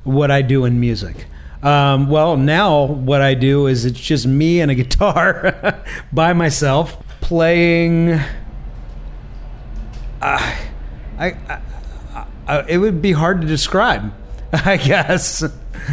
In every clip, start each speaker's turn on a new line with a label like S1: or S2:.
S1: what I do in music. Well, now what I do is it's just me and a guitar by myself playing. It would be hard to describe, I guess.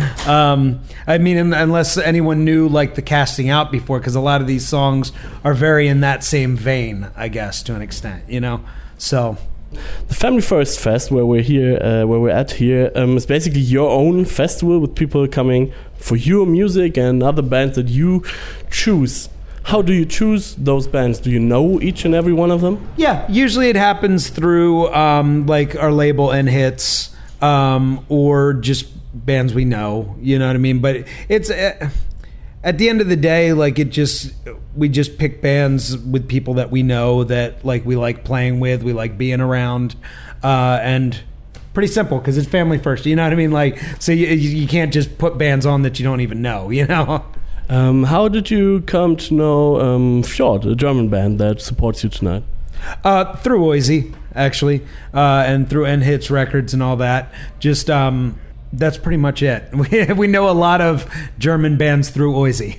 S1: I mean, unless anyone knew like the Casting Out before, because a lot of these songs are very in that same vein, I guess, to an extent, you know. So
S2: the Family First Fest, where we're here, where we're at here, is basically your own festival with people coming for your music and other bands that you choose. How do you choose those bands? Do you know each and every one of them?
S1: Yeah, usually it happens through like our label and hits, or just bands we know, you know what I mean? But it's at the end of the day, like we just pick bands with people that we know that like we like playing with, we like being around, and pretty simple because it's family first, you know what I mean? Like, so you can't just put bands on that you don't even know, you know?
S2: How did you come to know Fjord, a German band that supports you tonight?
S1: Through Oisey, actually, and through N-Hits Records and all that. Just that's pretty much it. We know a lot of German bands through Oisey.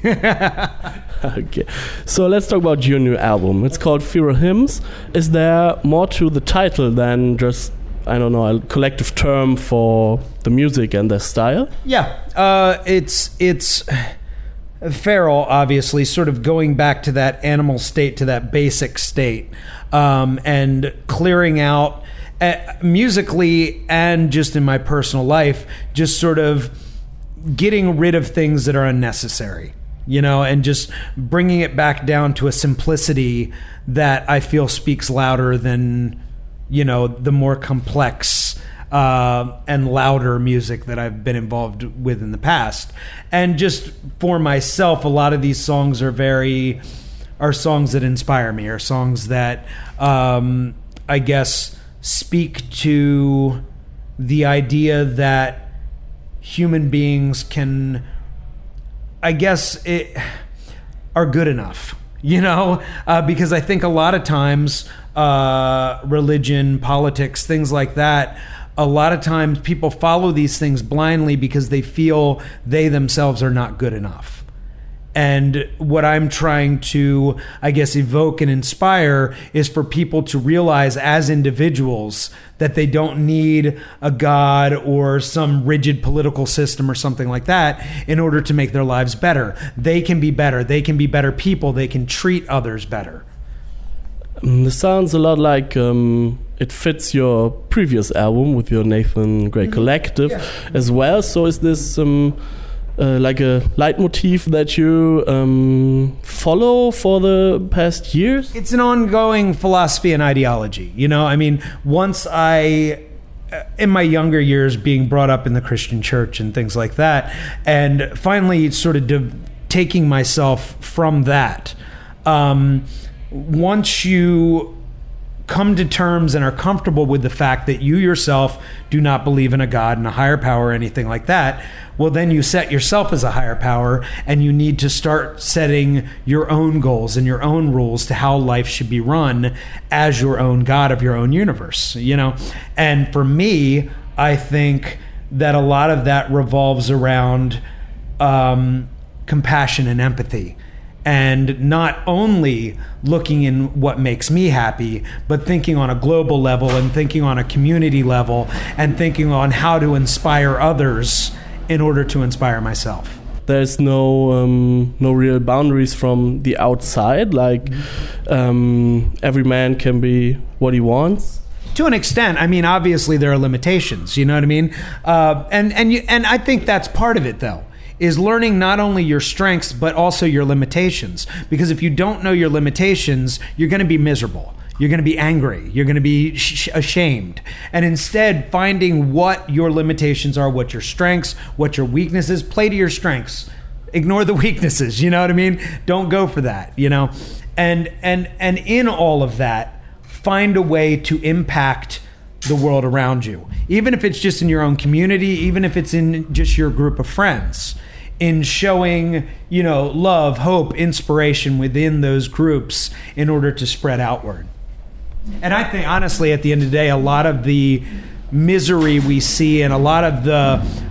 S2: Okay, so let's talk about your new album. It's called Fewer Hymns. Is there more to the title than just, I don't know, a collective term for the music and the style?
S1: Yeah, it's feral, obviously, sort of going back to that animal state, to that basic state, and clearing out musically and just in my personal life, just sort of getting rid of things that are unnecessary, you know, and just bringing it back down to a simplicity that I feel speaks louder than, you know, the more complex and louder music that I've been involved with in the past. And just for myself, a lot of these songs are songs that inspire me, are songs that I guess speak to the idea that human beings can, I guess, are good enough, you know, because I think a lot of times religion, politics, things like that, a lot of times people follow these things blindly because they feel they themselves are not good enough. And what I'm trying to, I guess, evoke and inspire is for people to realize as individuals that they don't need a God or some rigid political system or something like that in order to make their lives better. They can be better. They can be better people. They can treat others better.
S2: This sounds a lot like it fits your previous album with your Nathan Gray Collective as well. So is this like a leitmotif that you follow for the past years? It's
S1: an ongoing philosophy and ideology. You know, I mean, once in my younger years, being brought up in the Christian church and things like that, and finally sort of taking myself from that, once you come to terms and are comfortable with the fact that you yourself do not believe in a God and a higher power or anything like that, well, then you set yourself as a higher power, and you need to start setting your own goals and your own rules to how life should be run as your own God of your own universe, you know? And for me, I think that a lot of that revolves around compassion and empathy. And not only looking in what makes me happy, but thinking on a global level and thinking on a community level and thinking on how to inspire others in order to inspire myself.
S2: There's no real boundaries from the outside, like every man can be what he wants.
S1: To an extent, I mean, obviously there are limitations, you know what I mean? And I think that's part of it, though, is learning not only your strengths, but also your limitations. Because if you don't know your limitations, you're going to be miserable. You're going to be angry. You're going to be ashamed. And instead, finding what your limitations are, what your strengths, what your weaknesses, play to your strengths. Ignore the weaknesses, you know what I mean? Don't go for that, you know? And in all of that, find a way to impact the world around you. Even if it's just in your own community, even if it's in just your group of friends. In showing, you know, love, hope, inspiration within those groups in order to spread outward. And I think, honestly, at the end of the day, a lot of the misery we see and a lot of the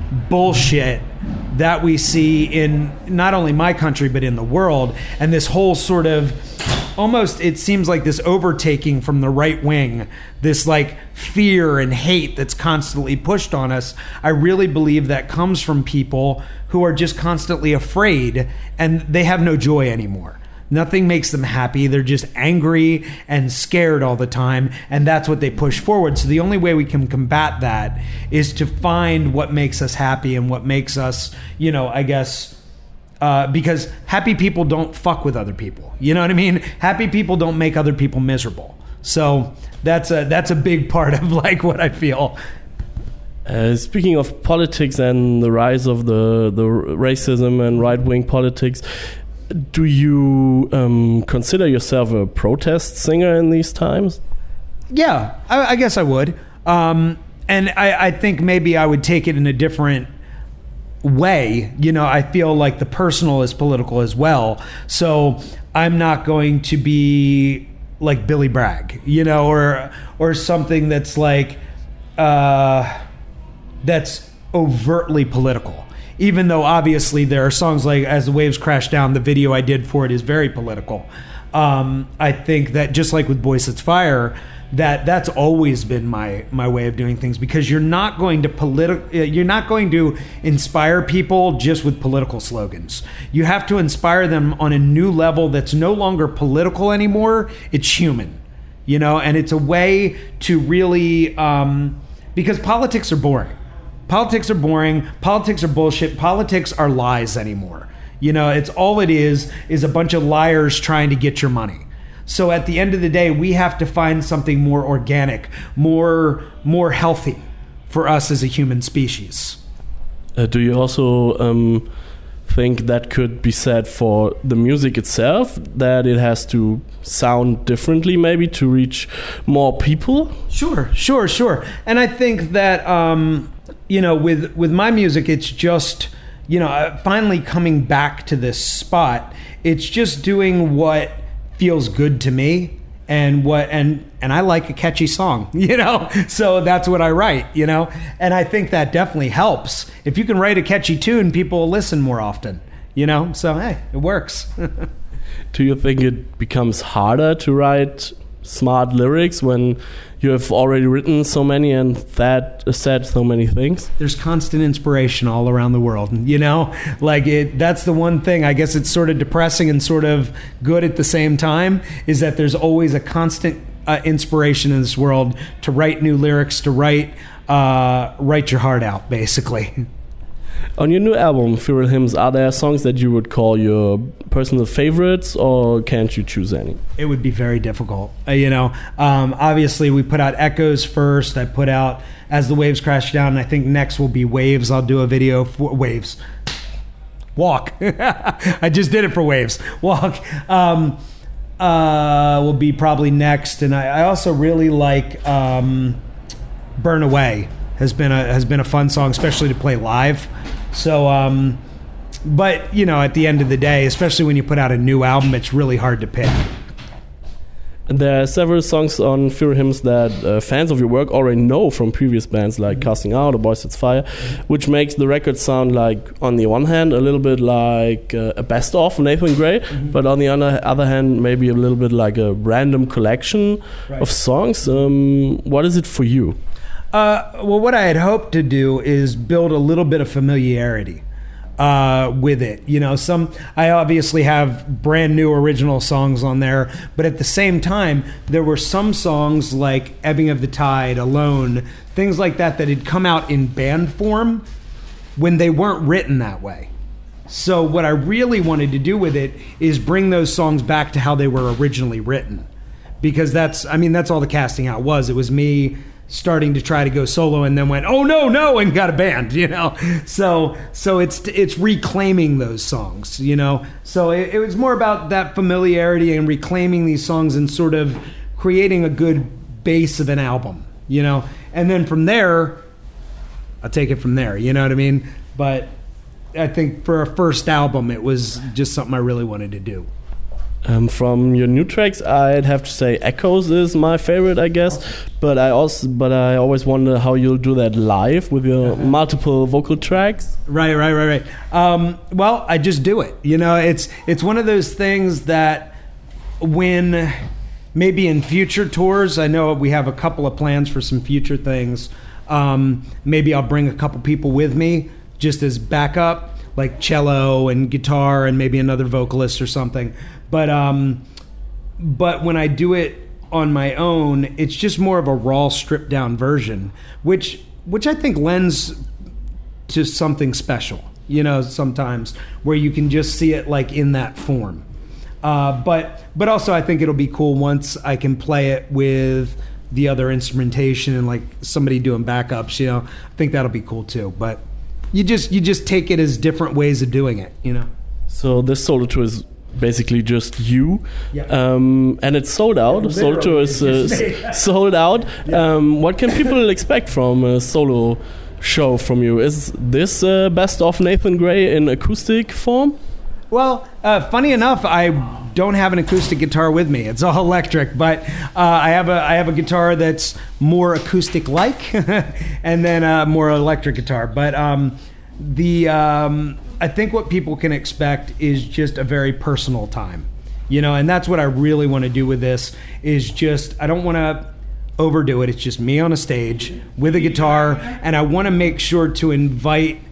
S1: bullshit that we see in not only my country but in the world, and this whole sort of almost, it seems like this overtaking from the right wing, this like fear and hate that's constantly pushed on us. I really believe that comes from people who are just constantly afraid and they have no joy anymore. Nothing makes them happy. They're just angry and scared all the time, and that's what they push forward. So the only way we can combat that is to find what makes us happy and what makes us, you know, I guess, because happy people don't fuck with other people. You know what I mean? Happy people don't make other people miserable. So that's a big part of like what I feel.
S2: Speaking of politics and the rise of the racism and right-wing politics, do you consider yourself a protest singer in these times?
S1: Yeah, I guess I would. And I think maybe I would take it in a different way. You know, I feel like the personal is political as well. So I'm not going to be like Billy Bragg, you know, or something that's like, that's overtly political. Even though obviously there are songs like As the Waves Crash Down, the video I did for it is very political. I think that just like with Boy Sets Fire, that's always been my way of doing things, because you're not going to inspire people just with political slogans. You have to inspire them on a new level that's no longer political anymore. It's human, you know, and it's a way to really, because politics are boring. Politics are boring. Politics are bullshit. Politics are lies anymore. You know, it's all it is a bunch of liars trying to get your money. So at the end of the day, we have to find something more organic, more healthy for us as a human species.
S2: Do you also think that could be said for the music itself, that it has to sound differently maybe to reach more people? Sure.
S1: And I think that, you know, with my music, it's just, you know, finally coming back to this spot. It's just doing what feels good to me, and I like a catchy song, you know, so that's what I write, you know, and I think that definitely helps. If you can write a catchy tune, people will listen more often, you know, so hey, it works.
S2: Do you think it becomes harder to write smart lyrics when you have already written so many and said so many things?
S1: There's constant inspiration all around the world, you know, like that's the one thing, I guess it's sort of depressing and sort of good at the same time, is that there's always a constant inspiration in this world to write new lyrics, to write your heart out, basically.
S2: On your new album, Feral Hymns, are there songs that you would call your personal favorites, or can't you choose any?
S1: It would be very difficult. You know, obviously we put out Echoes first. I put out As the Waves Crash Down, and I think next will be Waves. I'll do a video for Waves. Walk. I just did it for Waves. Walk. Will be probably next. And I also really like Burn Away. Has been a fun song, especially to play live. So, but you know, at the end of the day, especially when you put out a new album, it's really hard to pick.
S2: There are several songs on Feral Hymns that fans of your work already know from previous bands like Casting Out or Boy Sets Fire, which makes the record sound like, on the one hand, a little bit like a best-of Nathan Gray, but on the other hand, maybe a little bit like a random collection of songs. What is it for you?
S1: Well, what I had hoped to do is build a little bit of familiarity with it. You know, I obviously have brand new original songs on there, but at the same time, there were some songs like Ebbing of the Tide, Alone, things like that had come out in band form when they weren't written that way. So what I really wanted to do with it is bring those songs back to how they were originally written. Because that's all the Casting Out was. It was me starting to try to go solo and then went, oh no, and got a band, you know. So it's reclaiming those songs, you know. So it was more about that familiarity and reclaiming these songs and sort of creating a good base of an album, you know. And then from there, I'll take it from there, you know what I mean? But I think for a first album, it was just something I really wanted to do.
S2: From your new tracks, I'd have to say Echoes is my favorite, I guess. But I always wonder how you'll do that live with your multiple vocal tracks.
S1: Right. Well, I just do it. You know, it's one of those things that when maybe in future tours, I know we have a couple of plans for some future things. Maybe I'll bring a couple people with me just as backup, like cello and guitar and maybe another vocalist or something. But when I do it on my own, it's just more of a raw, stripped down version, which I think lends to something special, you know, sometimes where you can just see it like in that form. But also I think it'll be cool once I can play it with the other instrumentation and like somebody doing backups, you know. I think that'll be cool too. But you just take it as different ways of doing it, you know.
S2: So this solo tour is basically just you, and it's sold out. The solo tour is sold out. What can people expect from a solo show from you? Is this best of Nathan Gray in acoustic form?
S1: Well, funny enough, I don't have an acoustic guitar with me. It's all electric, but I have a guitar that's more acoustic-like, and then more electric guitar. But I think what people can expect is just a very personal time, you know, and that's what I really want to do with this. Is just I don't want to overdo it. It's just me on a stage with a guitar, and I want to make sure to invite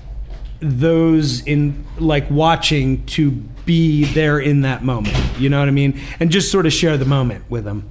S1: those in like watching to be there in that moment, you know what I mean, and just sort of share the moment with them.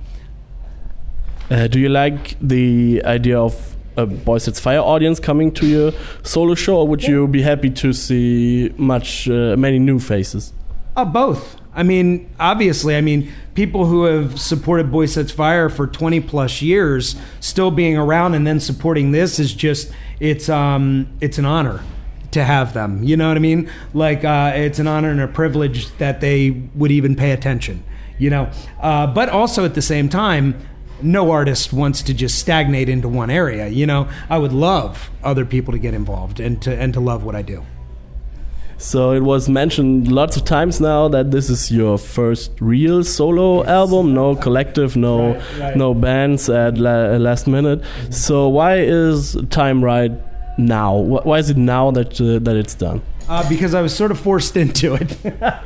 S2: Do you like the idea of a Boy Sets Fire audience coming to your solo show, or would you be happy to see many new faces?
S1: Both. I mean, obviously, people who have supported Boy Sets Fire for 20 plus years still being around and then supporting this is just, it's an honor to have them. You know what I mean? Like, it's an honor and a privilege that they would even pay attention, you know? But also at the same time, no artist wants to just stagnate into one area. You know, I would love other people to get involved and to love what I do.
S2: So it was mentioned lots of times now that this is your first real solo album, no collective, no bands at last minute. So why is Time Right now? Why is it now that it's done?
S1: Because I was sort of forced into it.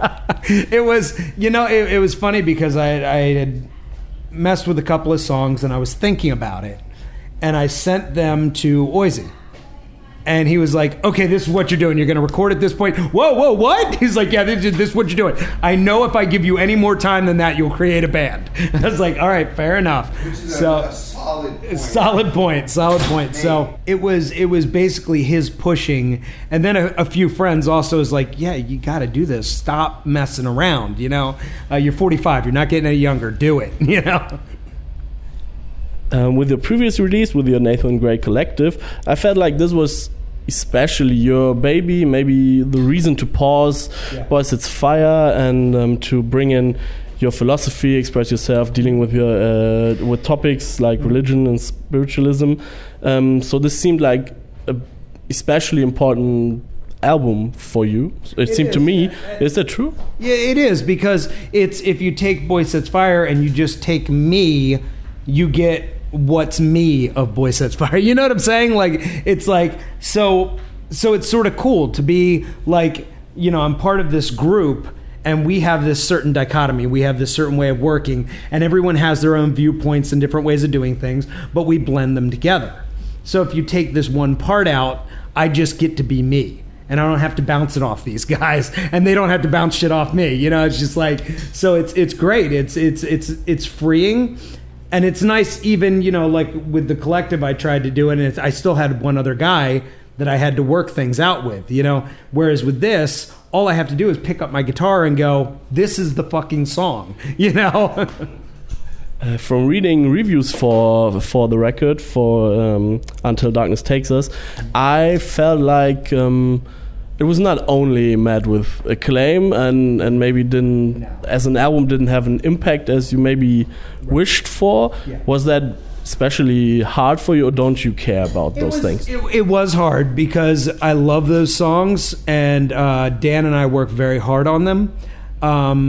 S1: It was, you know, it was funny because I had messed with a couple of songs and I was thinking about it, and I sent them to Ozzy, and he was like, okay, this is what you're doing, you're going to record at this point. Whoa, what? He's like, yeah, this is what you're doing. I know if I give you any more time than that, you'll create a band. I was like, all right, fair enough.
S3: Which is a solid point.
S1: Solid point. So it was basically his pushing, and then a few friends also was like, yeah, you got to do this, stop messing around, you know, you're 45, you're not getting any younger, do it, you know.
S2: With your previous release, with your Nathan Gray Collective, I felt like this was especially your baby, maybe the reason to pause Boy Sets Fire and to bring in your philosophy, express yourself, dealing with your with topics like religion and spiritualism. So this seemed like a especially important album for you. It seemed to me. Is that true?
S1: Yeah, it is, because it's, if you take Boy Sets Fire and you just take me, you get what's me of Boy Sets Fire. You know what I'm saying? Like, it's like, so it's sort of cool to be like, you know, I'm part of this group and we have this certain dichotomy. We have this certain way of working, and everyone has their own viewpoints and different ways of doing things, but we blend them together. So if you take this one part out, I just get to be me, and I don't have to bounce it off these guys, and they don't have to bounce shit off me. You know, it's just like, so it's great. It's freeing. And it's nice, even, you know, like with the collective, I tried to do it, and I still had one other guy that I had to work things out with, you know. Whereas with this, all I have to do is pick up my guitar and go, this is the fucking song, you know.
S2: From reading reviews for the record, for Until Darkness Takes Us, I felt like it was not only met with acclaim and maybe didn't, as an album, didn't have an impact as you maybe wished for. Yeah. Was that especially hard for you, or don't you care about those things?
S1: It was hard because I love those songs, and Dan and I work very hard on them.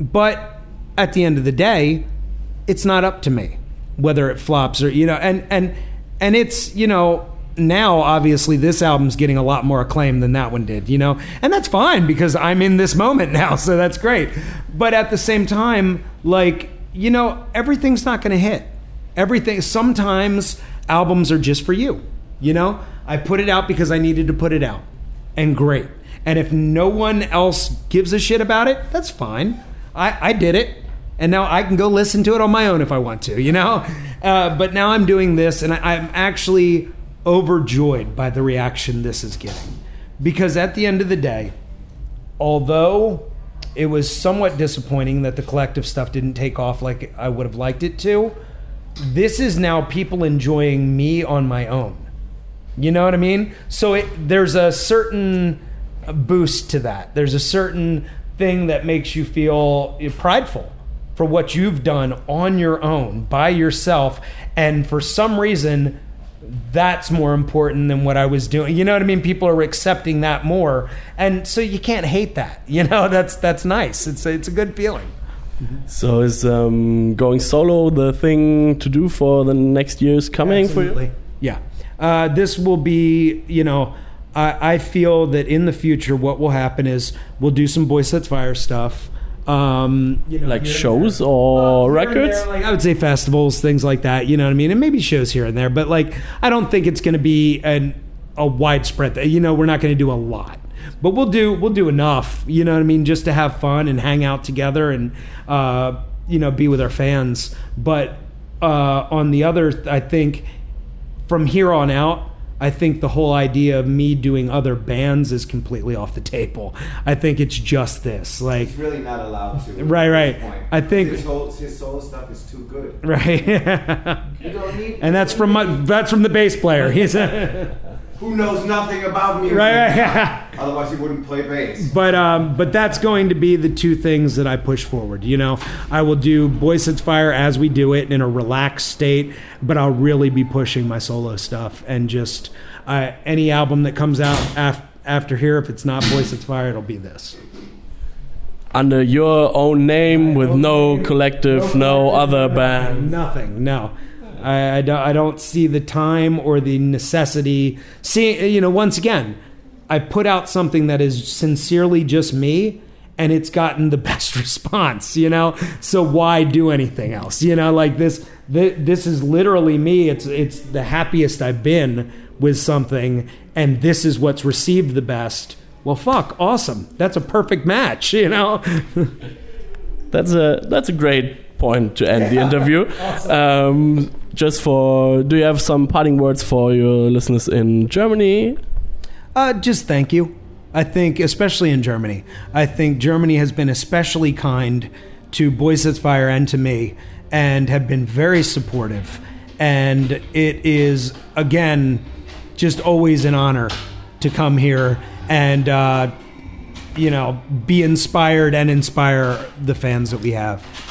S1: But at the end of the day, it's not up to me whether it flops or, and it's, now obviously this album's getting a lot more acclaim than that one did, and that's fine because I'm in this moment now, so that's great. But at the same time, everything's not going to hit. Sometimes albums are just for you, I put it out because I needed to put it out, and great. And if no one else gives a shit about it, that's fine. I did it, and now I can go listen to it on my own if I want to, but now I'm doing this, and I'm actually overjoyed by the reaction this is getting, because at the end of the day, although it was somewhat disappointing that the collective stuff didn't take off like I would have liked it to, this is now people enjoying me on my own. You know what I mean? So there's a certain boost to that. There's a certain thing that makes you feel prideful for what you've done on your own, by yourself, and for some reason that's more important than what I was doing. You know what I mean? People are accepting that more, and so you can't hate that. That's nice. It's a good feeling.
S2: So is going solo the thing to do for the next years coming?
S1: Absolutely.
S2: For you?
S1: Yeah. This will be, I feel that in the future what will happen is we'll do some Boy Sets Fire stuff.
S2: Like shows or records?
S1: I would say festivals, things like that, you know what I mean? And maybe shows here and there, but I don't think it's going to be a widespread thing. We're not going to do a lot. But we'll do enough, you know what I mean, just to have fun and hang out together and be with our fans. But on the other, I think from here on out, I think the whole idea of me doing other bands is completely off the table. I think it's just this.
S4: He's really not allowed to.
S1: Right. I think
S4: his solo stuff is too good.
S1: Right.
S4: You don't need.
S1: And that's from the bass player. He's
S4: who knows nothing about music.
S1: Right.
S4: Otherwise, he wouldn't play bass.
S1: But that's going to be the two things that I push forward. I will do Boy Sets Fire as we do it in a relaxed state, but I'll really be pushing my solo stuff and just any album that comes out after here. If it's not Boy Sets Fire, it'll be this.
S2: Under your own name, with no collective, no other band.
S1: Nothing. No. I don't see the time or the necessity. Once again, I put out something that is sincerely just me, and it's gotten the best response, So why do anything else? This is literally me. It's the happiest I've been with something, and this is what's received the best. Well, fuck, awesome. That's a perfect match,
S2: That's a great point to end the interview.
S1: Awesome.
S2: Do you have some parting words for your listeners in Germany?
S1: Just thank you. I think, especially in Germany, I think Germany has been especially kind to Boy Sets Fire and to me, and have been very supportive. And it is, again, just always an honor to come here and, be inspired and inspire the fans that we have.